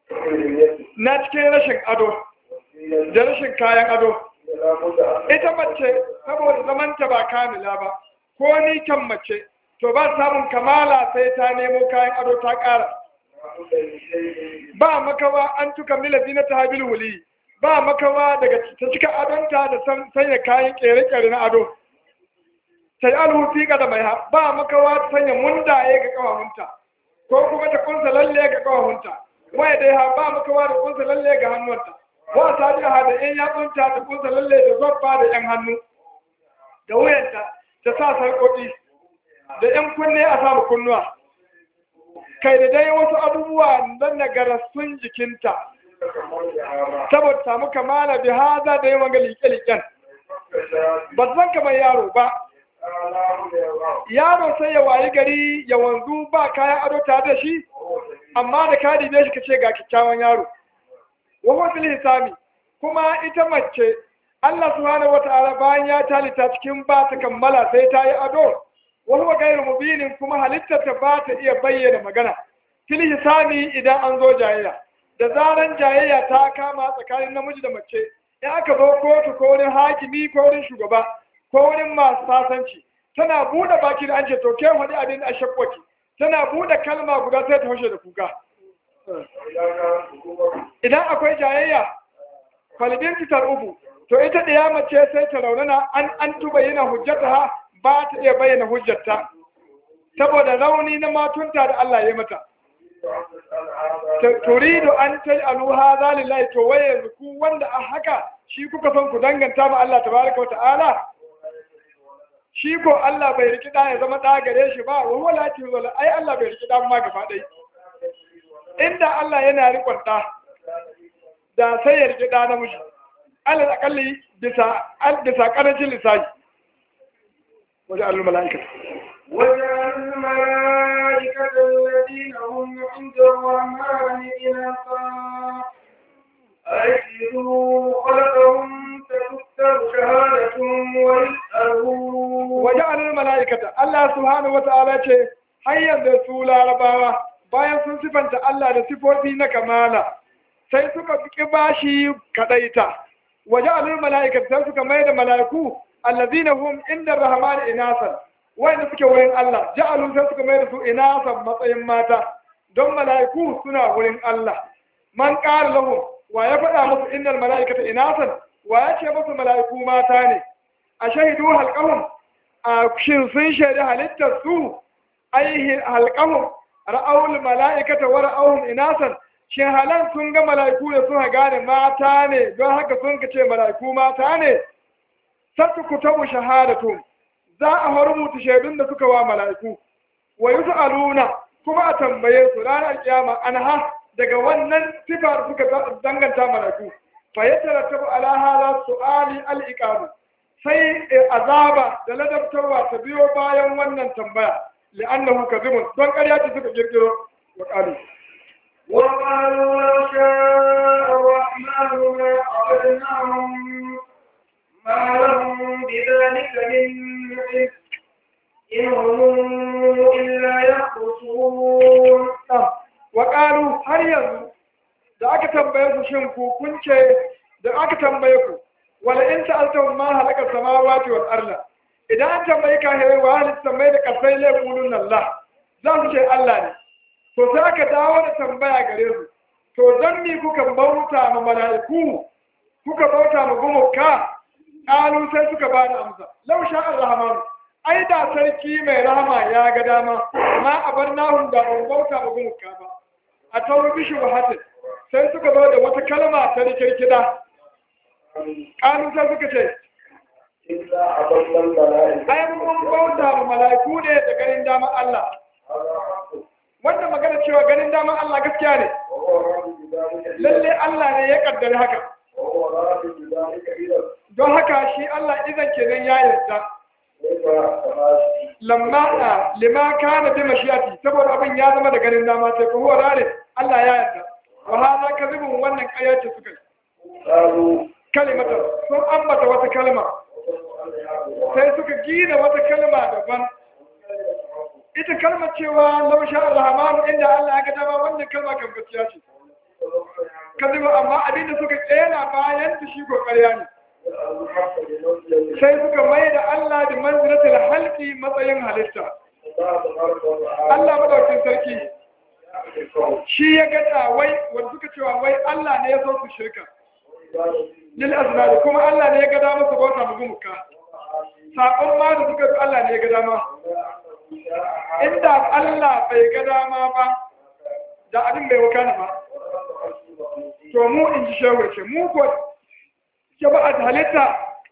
na cikin rashin ado da rashin kayan ado ita mace saboda zamanta ba kamila ba ko ni kan mace to ba samun kamala sai ta nemo kayan ado ta ƙara ba makawa an tuka mila zina ta habil wuli ba makawa daga ta cika adonta da sanya kayan ƙere-ƙere na ado sai alhufi ga da mai ha ba makawa ta sanya mundaye ga kawahunta ko kuma ta kunsa lalle ga kawahunta waya dai ha ba makawa da kunsa lalle ga hannunta wa ta ji ha da yan yatsunta ta kunsa lalle da zobba da yan hannu da wuyanta ta sa sarƙoƙi da yan kunne a samu kunnuwa kai da dai wasu abubuwa don nagarassun jikinta saboda samu kamala bi haza da yawan ga liƙe-liƙen ba zan kamar yaro ba yaro sai ya wayi gari ya wanzu ba kayan ado tare da shi amma da ka dibe shi kace ga kyakkyawan yaro wa huwa fil hisami kuma ita mace Allah subhanahu wataala bayan ya talita cikin ba ta kammala sai ta yi ado wa huwa ghayru mubinin kuma halittar ta ba ta iya bayyana magana fil hisami idan an zo jayayya da zaran jayayya ta kama tsakanin namiji da mace in aka zo kotu ko wurin hakimi ko wurin shugaba ko wurin masu sasanci tana buɗe baki da an ce to ke wani abin a shakwaki tana buɗe kalma guda sai ta haushe da kuka idan akwai jayayya falibin fitar ubu to ita ɗaya mace sai ta raunana an an tuba yana hujjata ha ba ta iya bayyana hujjata saboda rauni na matunta da Allah ya mata turidu an taj'alu hadha lillahi to waye yanzu ku wanda a haka shi kuka son ku danganta ma Allah tabaraka wa ta'ala shi ko Allah bai riki da ya zama da gare shi ba wa wala ti wala ai Allah bai riki da ma gaba dai inda Allah yana riƙon ɗa da sai ya riƙe ɗa namiji alal akalli bisa bisa ƙarancin lissafi wajen alul mala'ikata وجعل الملائكة الذين هم عند الرحمن إناثا أشهدوا خلقهم ستكتب شهادتهم ويسألون وجعل الملائكة الله سبحانه وتعالى ce har yanzu su larabawa bayan sun sifanta Allah da sifofi na kamala sai suka fi bashi kadaita waja'alul mala'ikata sai suka mai da mala'iku allazina hum inda rahman inasan wanda suke wurin Allah ja'alu sai suka mai da su inasan matsayin mata don mala'iku suna wurin Allah man qala lahum wa ya faɗa musu innal mala'ikata inasan wa ya ce musu mala'iku mata ne a shahidu halqahum a shin sun shaida halittar su ai halqahum ra'awul mala'ikata wa ra'awhum inasan shin halan sun ga mala'iku ne sun gane mata ne don haka sun ka ce mala'iku mata ne sattu kutabu shahadatu za a rubuta shaidun da suka wa mala'iku wa yus'aluna kuma a tambaye su ranar kiyama anha daga wannan sifa da suka danganta mala'iku fa yatarattabu ala hadha su'ali al-iqam sai azaba da ladabtarwa ta biyo bayan wannan tambaya li'annahu kadhibun don ƙarya ce suka kirkiro wa qalu وقالوا لو شاء الرحمن ما عبدناهم ما لهم بذلك من علم إن هم إلا يخرصون وقالوا هل يزو da aka tambaye su shin ku kun ce da aka tambaye ku wala in sa'altahum ma halaka samawati wal arda idan an tambaye ka hewa wa halitta tambaye da kasai la qulun Allah za su ce Allah ne to sai aka dawo da tambaya gare su to dan mi kuka bauta ma mala'iku kuka bauta ma gumuka qalu sai suka ba da amsa law sha ar-rahman ai da sarki mai rahama ya ga dama ma abarnahum da ban bauta ma gumuka ba a tawo bishu hatin sai suka zo da wata kalma ta rikirkida qalu sai suka ce ai mun bauta ma mala'iku ne da ganin dama Allah wanda magana cewa ganin daman Allah gaskiya ne lalle Allah ne ya kaddara haka don haka shi Allah idan kenan ya yarda lamma lima kana bi mashiyati saboda abin ya zama da ganin dama sai ko huwa rale Allah ya yarda wa hada kadhibun wannan ayace suka kalimatan sun ambata wata kalma sai suka gina wata kalma daban ita kalmar cewa lausha ar-rahmanu inda Allah ya ga dama wannan kalma kan gaskiya ce kaziba amma abin da suka tsena bayan ta shi kokariya ne sai suka mai da Allah da manzilatul halqi matsayin halitta Allah madaukin sarki shi ya ga wai wanda suka cewa wai Allah ne ya so su shirka lil azlal kuma Allah ne ya ga dama su bauta mu gumuka sakon ma da suka bi Allah ne ya ga dama inda Allah bai ga dama ba da abin bai wakana ba to mu in ji shawar ce mu ko jama'at halitta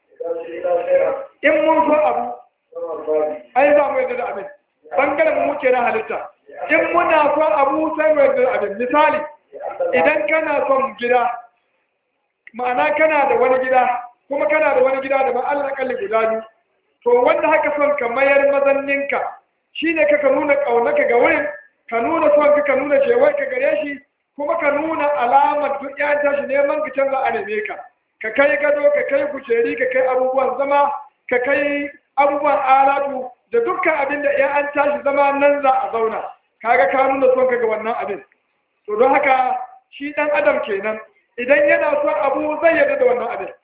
in mun so abu ai za mu yadda da abin bangaren mu ke na halitta in muna so abu sai mu yadda da abin misali idan kana son gida ma'ana kana da wani gida kuma kana da wani gida da ba Allah kalli guda biyu to wanda haka son ka mayar mazanninka shi ne ka nuna ƙaunaka ga wurin ka nuna son ka ka nuna cewar ka gare shi kuma ka nuna alamar duk ya tashi neman ka canza a neme ka ka kai gado ka kai kuceri ka kai abubuwan zama ka kai abubuwan alatu da dukkan abin da ya an tashi zama nan za a zauna kaga ka nuna son ka ga wannan abin to don haka shi dan adam kenan idan yana son abu zai yarda da wannan abin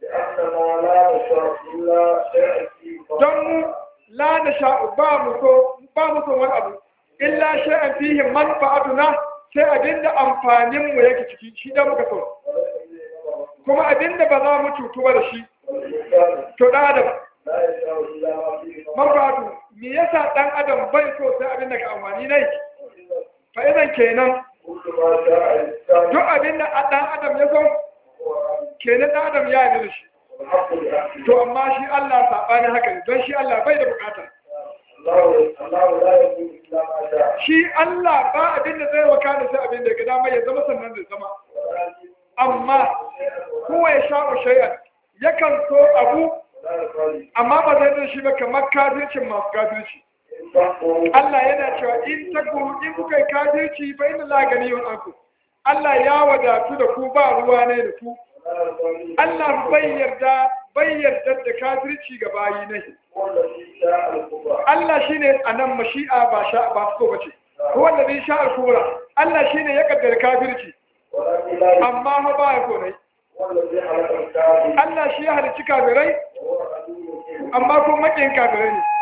don mu la na sha'u ba mu so ba mu so wani abu illa shay'an fihi manfa'atuna sai abinda amfanin mu yake ciki shi da muka so kuma abinda ba za mu cutu ba da shi to dan adam manfa'atu me yasa dan adam bai so sai abinda ka amfani nai fa idan kenan duk abinda dan adam ya so kenan dan adam ya yi da shi to amma shi Allah saɓani haka ne don shi Allah bai da bukata shi Allah ba abin da zai wakana sai abin da ga dama ya zama sannan da zama amma kowa ya sha'u shay'an yakan so abu amma ba zai da shi ba kamar kafircin masu kafirci Allah yana cewa in takuru in kuka yi kafirci fa inna la ganiyun ankum Allah ya wadatu da ku ba ruwa ne da ku Allah bai yarda bai yarda da kafirci ga bayi ne Allah shine anan mashi'a ba sha ba so bace ko wanda bai sha al-kubra Allah shine ya kaddara kafirci amma ha ba ya ko ne Allah shi ya halicci kafirai amma kuma makin kafirai ne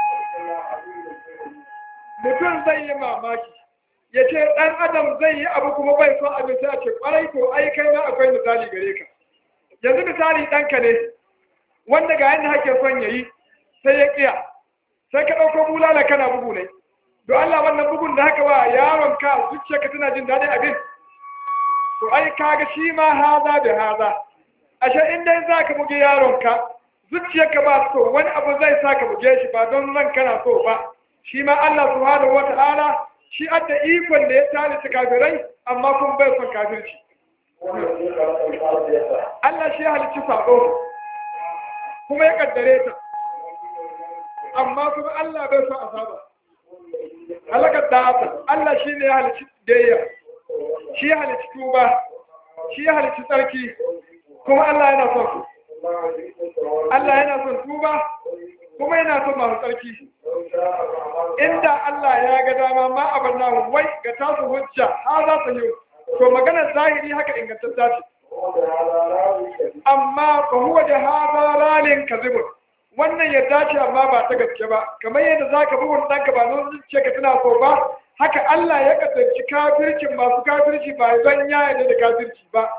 mutum zai yi mamaki ya ce ɗan adam zai yi abu kuma bai son abin sai a ce ƙwarai ko ai kai ma akwai misali gare ka yanzu misali ɗanka ne wanda ga yadda hake son ya yi sai ya ƙiya sai ka ɗauko bulala kana bugu ne don Allah wannan bugun da haka wa yaron ka zuciya ka tana jin daɗin abin to ai kaga shi ma haza da haza ashe in dai za ka buge yaron ka zuciyarka ba so wani abu zai sa ka buge shi ba don nan kana so ba shi ma Allah subhanahu wata'ala shi adda ikon da ya talice kafirai amma kun bai son kafirci Allah shi ya halicci sabo kuma ya kaddare ta amma kuma Allah bai son asaba halakar da haka Allah shi ne ya halicci dayya shi ya halicci tuba shi ya halicci tsarki kuma Allah yana son su Allah yana son tuba kuma yana son masu tsarki inda Allah ya ga dama ma abin nahu wai ga tasu hujja ha za su yi to maganar zahiri haka ingantacce ce amma fa huwa da hada lalin kazibun wannan ya dace amma ba ta gaske ba kamar yadda zaka bugun danka ba nan zuciya ka tana so ba haka Allah ya kasance kafircin masu kafirci ba zan ya yarda da kafirci ba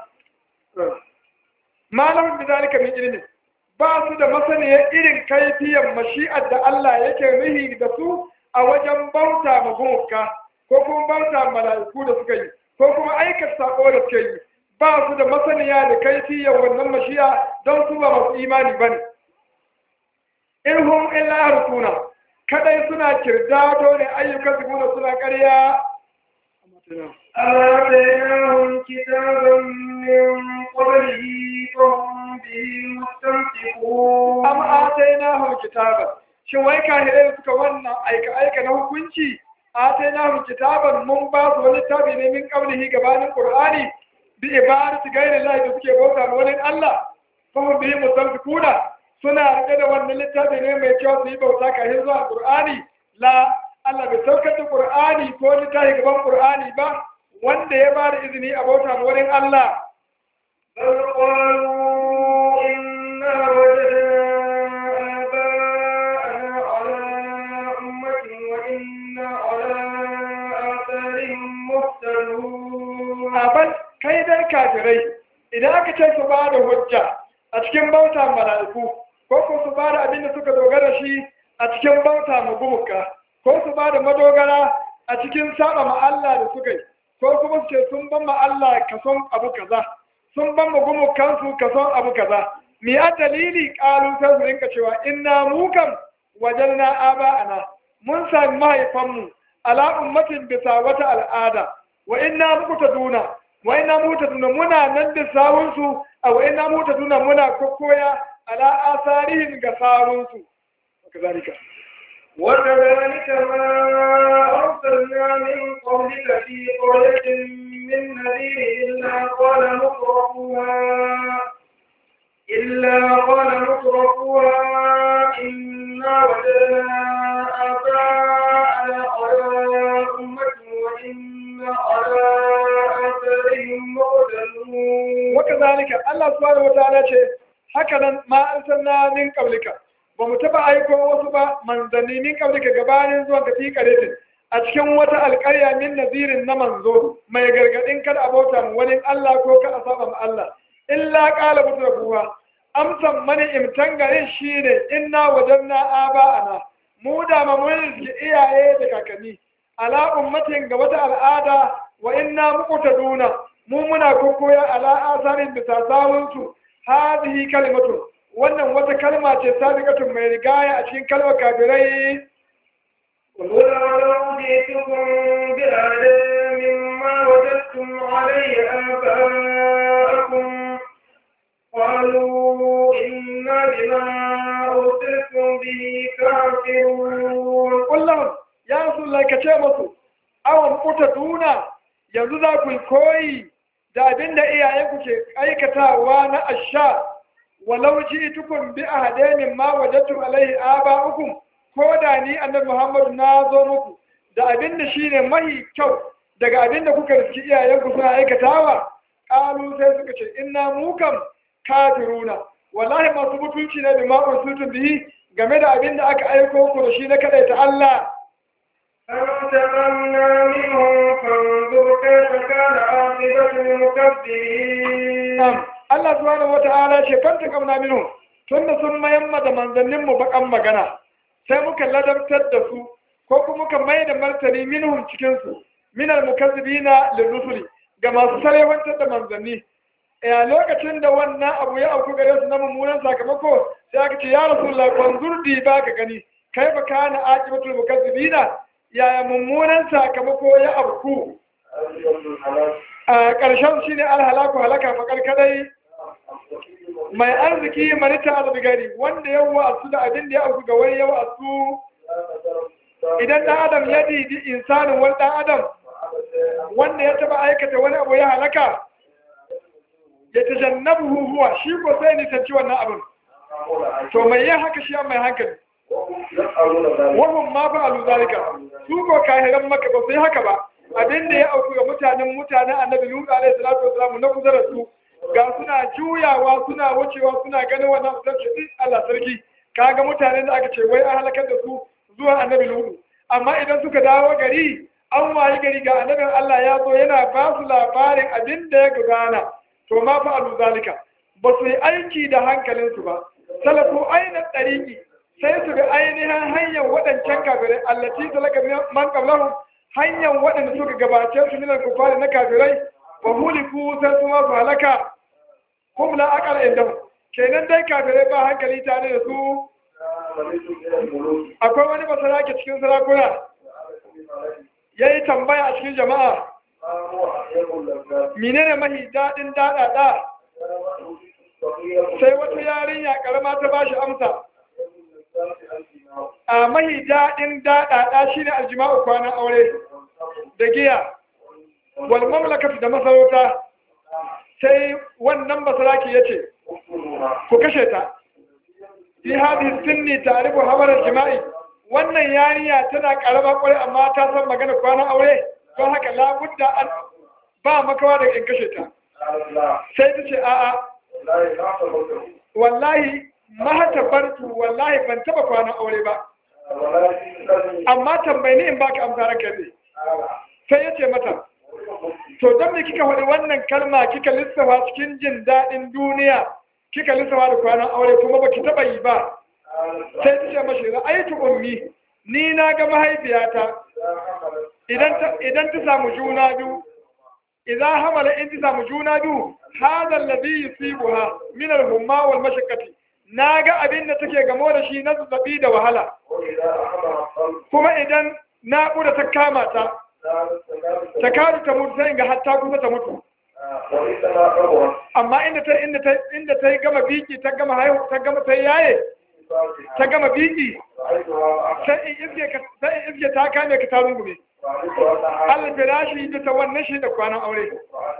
malamin da zalika min ilmi ba su da masaniya irin kaifiyar mashi'ar da Allah yake nuhi da su a wajen bauta ma gumka ko kuma bauta mala'iku da suka yi ko kuma aikata sako da suka yi ba su da masaniya da kaifiyar wannan mashi'a don su ba masu imani bane in hum illa harkuna kadai suna kirdado ne ayyukan su suna ƙarya آتيناهم كتابا من قبله فهم به مستمسكون أم آتيناهم كتابا shin wai kahirai suka wannan aika aika na hukunci atainahum kitaban mun ba su wani tabi ne min qablihi gabanin qur'ani bi ibadati ghairi llahi da suke bauta ga wani Allah fa hum bihi mustamsikuna suna rike da wannan littafi ne mai kyau su yi bauta kahin zuwa qur'ani la Allah bai saukar da qur'ani ko littafi gaban qur'ani ba wanda ya ba da izini a bauta ga wani Allah bal qalu inna wajadna aba'ana ala ummatin wa inna ala atharihim muhtadun abal kai dai kafirai idan aka ce su ba da hujja a cikin bauta mala'iku ko ko su ba da abin da suka dogara shi a cikin bauta magubuka ko su ba da madogara a cikin saba ma Allah da suka yi ko kuma su ce sun ban ma Allah kason abu kaza sun ban ma gumukansu kason abu kaza mi a dalili kalu sai su rinka cewa inna mu kam wajalna aba'ana mun sami mahaifanmu ala ummatin bisa wata al'ada wa inna muqtaduna wa inna muqtaduna muna nan da sawunsu a wa inna muqtaduna muna kokkoya ala asarihim ga sawunsu kazalika وكذلك ما أرسلنا من قبلك في قرية من نذير إلا قال مترفوها إلا قال مترفوها إنا وجدنا آباءنا على أمة وإنا على آثارهم مقتدون وكذلك الله سبحانه وتعالى هكذا ما أرسلنا من قبلك ba mu taɓa aiko wasu ba manzanni min kablika gabanin zuwan ka fi karetin a cikin wata alƙarya min nazirin na manzo mai gargaɗin kada abota mu wani Allah ko ka a saba ma Allah illa qala mutrafuha amsan mani imtan garin shine inna wajanna aba'ana mu da ma mun riski iyaye da kakanni ala ummatin ga wata al'ada wa inna muqtaduna mu muna kokoya ala asarin bisa sawunsu hadhihi kalimatu wannan wata kalma ce sabiqatun mai rigaya a cikin kalmar kafirai قل ولو جئتكم بأهدى مما وجدتم عليه آباءكم قالوا إنا بما أرسلتم به كافرون. قل لهم يا رسول الله كتابته أو مقتدون yanzu za ku koyi da abin da iyayenku ke aikatawa na asha walau ji'tukum bi ahadain ma wajadtum alaihi aba'ukum ko da ni annabi Muhammad na zo muku da abin da shine mahi kyau daga abin da kuka riski iyayenku suna aikatawa qalu sai suka ce inna mukam kafiruna wallahi masu mutunci ne bi ma ursultum bihi game da abin da aka aiko ku da shi na kadaita Allah. فانتقمنا منهم فانظر كيف كان عاقبة المكذبين. Allah subhanahu wata'ala ce fantakamna minhum tunda sun mayamma da manzannin mu bakan magana sai muka ladabtar da su ko kuma muka mai da martani minhum cikin su minal mukazzibina lirrusuli ga masu sarewantar da manzanni a lokacin da wannan abu ya auku gare su na mummunan sakamako sai aka ce ya rasulullah kwanzur di ba ka gani kai ba kana aqibatul mukazzibina yaya mummunan sakamako ya auku a ƙarshen shine alhalaku halaka fakar kadai mai arziki manita albigari wanda ya wa'azu da abin da ya auku ga wani ya wa'azu idan ɗan adam ya didi insanin wani ɗan adam wanda ya taɓa aikata wani abu ya halaka ya ta jannabu huwa shi ko sai nisanci wannan abin to mai yin haka shi mai hankali wahun ma ba alu zalika su ko kahiran maka ba su yi haka ba abin da ya auku ga mutanen mutanen annabi Nuhu alaihi salatu wasalam na kusa da su ga suna juyawa suna wucewa suna ganin wannan sarki Allah sarki kaga mutanen da aka ce wai an halakar da su zuwa annabi Nuhu amma idan suka dawo gari an wayi gari ga annabin Allah ya zo yana ba su labarin abin da ya gudana to ma fa alu zalika ba su yi aiki da hankalinsu ba salafu aina tsariki sai su bi ainihin hanyar waɗancan kafirai allati talaka man qablahum hanyar waɗanda suka gabace su minal kufari na kafirai wa huliku sai su ma su halaka hum la aqala indahum kenan dai kafirai ba hankali tare da su. Akwai wani masaraki cikin sarakuna ya yi tambaya a cikin jama'a menene mahi daɗin daɗaɗa sai wata yarinya ƙarama ta ba shi amsa a mahi daɗin daɗaɗa shi ne aljima'u kwanan aure da giya wal mamlakatu da masarauta sai wannan masaraki ya ce ku kashe ta fi hadhihi sinni ta'rifu hawar jima'i wannan yarinya tana karama kwarai amma ta san magana kwanan aure don haka labudda an ba makawa da in kashe ta sai ta ce a'a wallahi mahatabartu wallahi ban taba kwanan aure ba amma tambayi ni in baka amsa ranka ne sai ya ce mata to don me kika faɗi wannan kalma kika lissafa cikin jin daɗin duniya kika lissafa da kwanan aure kuma baki taba yi ba sai ta ce mashi ra'aytu ummi ni na ga mahaifiyata idan ta idan ta samu juna biyu idan hamala in ta samu juna biyu hada alladhi yusibuha min al-humma wal mashaqqati na ga abin da take gamo da shi na zazzabi da wahala kuma idan naƙuda ta kama ta ta karu ta mutu sai ga hatta kuma ta mutu amma inda ta inda ta inda ta gama biki ta gama haihu ta gama ta yaye ta gama biki sai in iske ka sai in iske ta kame ka ta rungume Allah firashi da ta wannan shi da kwanan aure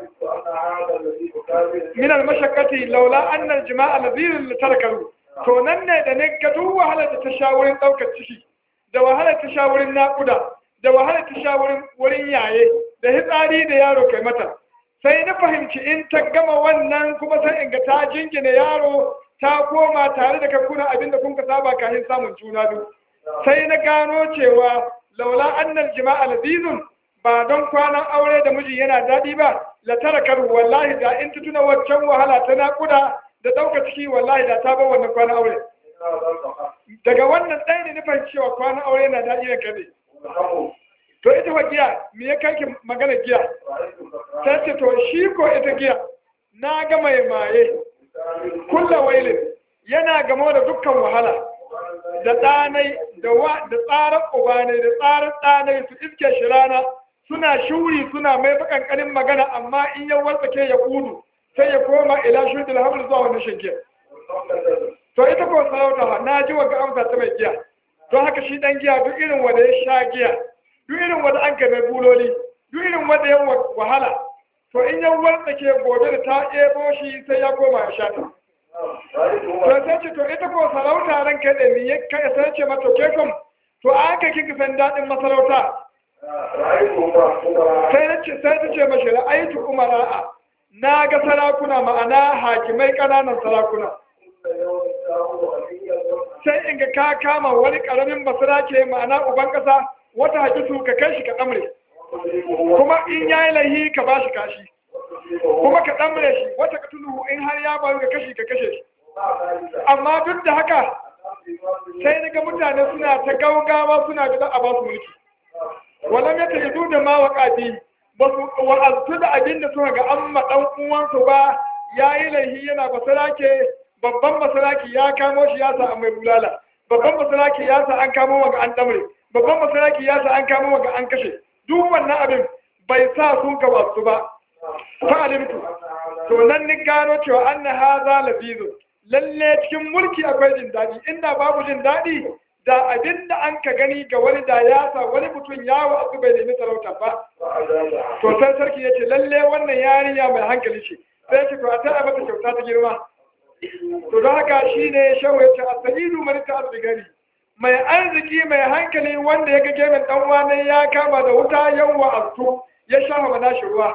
min al-mashaqqati laula anna al-jima'a alladhi tarakahu to nan ne da ne ga duk wahalar da ta sha wurin daukar ciki da wahalar ta sha wurin naƙuda da wahalar ta sha wurin wurin yaye da hitsari da yaro kai mata sai na fahimci in ta gama wannan kuma sai in ga ta jingina yaro ta koma tare da kakuna abinda kun ka saba kafin samun juna biyu sai na gano cewa laula annal jima'a lazizun ba don kwanan aure da miji yana daɗi ba la tarakar wallahi da in ta tuna waccan wahala ta naƙuda da ɗauka ciki wallahi da ta bar wannan kwanan aure daga wannan ɗaya ne nufin cewa kwanan aure yana daɗi da kabe to ita wa giya me ya kai magana giya ta ce to shi ko ita giya na ga mai maye kulla wailin yana gamo da dukkan wahala da ɗanai da wa da tsarar uba ne da tsarar ɗa su iske shi rana suna shuri suna mai bakankanin magana amma in ya wartsake ya kudu sai ya koma ila shudul haml zuwa wannan shinke to ita ko sarauta na ji wa ga amsa ta mai giya don haka shi dan giya duk irin wanda ya sha giya duk irin wanda an kai mai buloli duk irin wanda ya wahala to in ya wartsake gobe da ta ebo shi sai ya koma ya sha ta to sai ce to ita ko sarauta ran kai da ni ya kai sai ce mata ke kom to aka kika san dadin masarauta sai ta ce sai ta ce mashi ra'aytu umara'a na ga sarakuna ma'ana hakimai kananan sarakuna sai in ga ka kama wani karamin basira ke ma'ana uban kasa wata hakisu ka kai shi ka damre kuma in yayi lahi ka bashi kashi kuma ka damre shi wata ka tulu in har ya bayu ka kashi ka kashe shi amma duk da haka sai daga mutane suna ta gaugawa suna gida a basu mulki walam ya tajidu da ma waqati ba su wa'aztu da abin da suka ga amma dan uwansu ba yayi lahi yana basarake babban basaraki ya kamo shi ya sa mai bulala babban basaraki ya sa an kamo wanga an damre babban basaraki ya sa an kamo wanga an kashe duk wannan abin bai sa sun ka wasu ba fa alimtu to nan ni gano cewa anna hadha labizu lalle cikin mulki akwai jin dadi inda babu jin dadi da abin da an ka gani ga wani da ya sa wani mutum ya wa asu bai nemi sarauta ba to sai sarki ya ce lalle wannan yarinya mai hankali ce sai ce to a tara mata kyauta ta girma to don haka shi ne shawo ya ce a sa'idu marita arzigari mai arziki mai hankali wanda ya ga gemin dan wani ya kama da wuta yawa asu ya sha wa nashi ruwa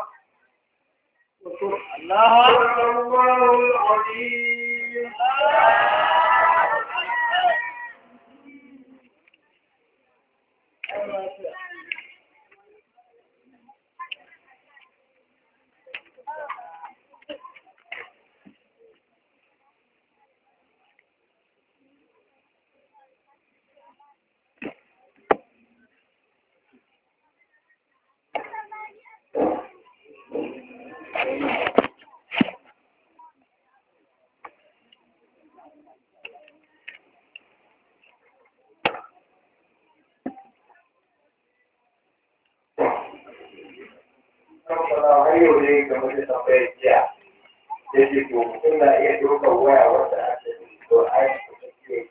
har yau ne ga mutum tambayar jiya ya ce to mutum na iya ɗaukar waya wanda ake to a yi kusa ke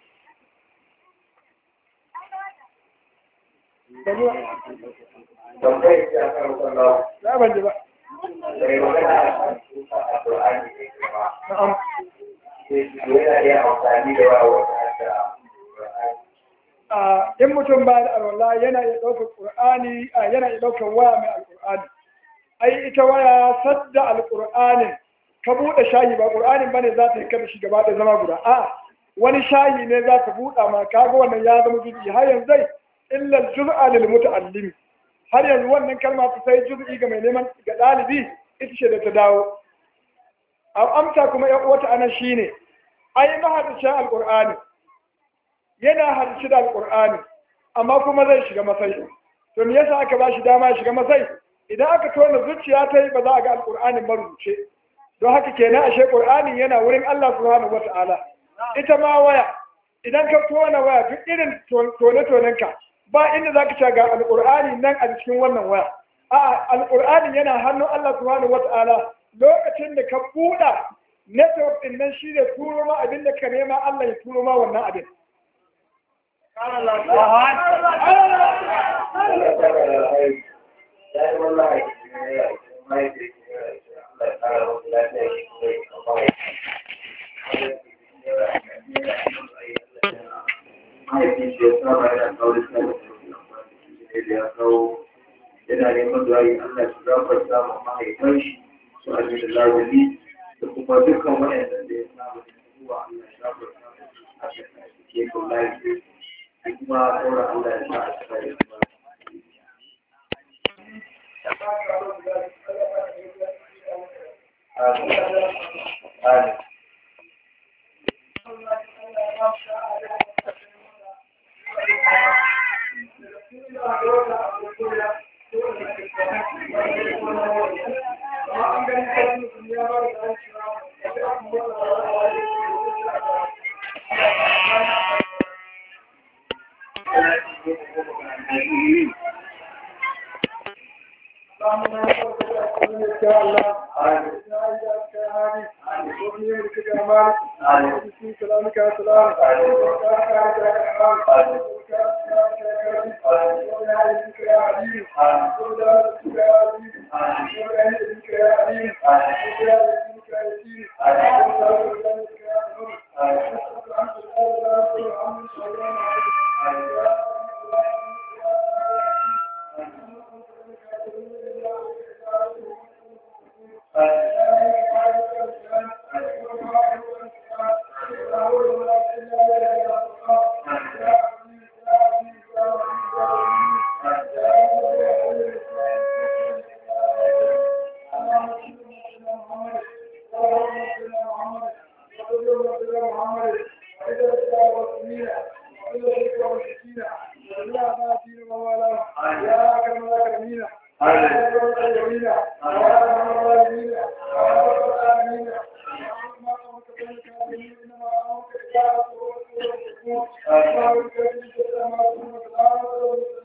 tambayar jiya kan sallahu ya ban ji ba sai magana a kan tuka a Qur'ani ne kuma na'am sai to yana iya amfani da waya wanda ake Qur'ani a in mutum ba da alwala yana iya ɗaukar qur'ani yana iya ɗaukar waya mai alqur'ani ai ita waya sadda alqur'anin ka buɗe shayi ba qur'anin bane za ta yi kada shi gaba da zama guda a wani shayi ne za ka buɗa ma kaga wannan ya zama juz'i har yanzu dai illa al-juz'a lil muta'allim har yanzu wannan kalma ta sai juz'i ga mai neman ga dalibi ita ce da ta dawo a amsa kuma ya wata anan shine ai mahadicin alqur'ani yana hadici da alqur'ani amma kuma zai shiga masai to me yasa aka ba shi dama ya shiga masai idan aka tona zuciya ta yi ba za a ga alƙur'anin marubuce don haka kenan ashe ƙur'anin yana wurin Allah subhanahu wata'ala ita ma waya idan ka tona waya duk irin tone-tonen ka ba inda za ka ce ga alƙur'ani nan a cikin wannan waya a alƙur'anin yana hannun Allah subhanahu wata'ala lokacin da ka buɗa network ɗin nan shi ne turo ma abin da ka nema Allah ya turo ma wannan abin ya yi wallahi ya yi mai da ya Allah ya kara wasu lafiya shi kuma ya kama mahaifin shi ya saba yana kawo da da ya kawo yana neman zuwayi Allah su zafar samun mahaifin shi su abin da lalali da kuma dukkan waɗanda da ya saba da zuwa Allah ya zafar samun a cikin ke kawo da kuma sauran Allah ya sa a cikin ya Thank you.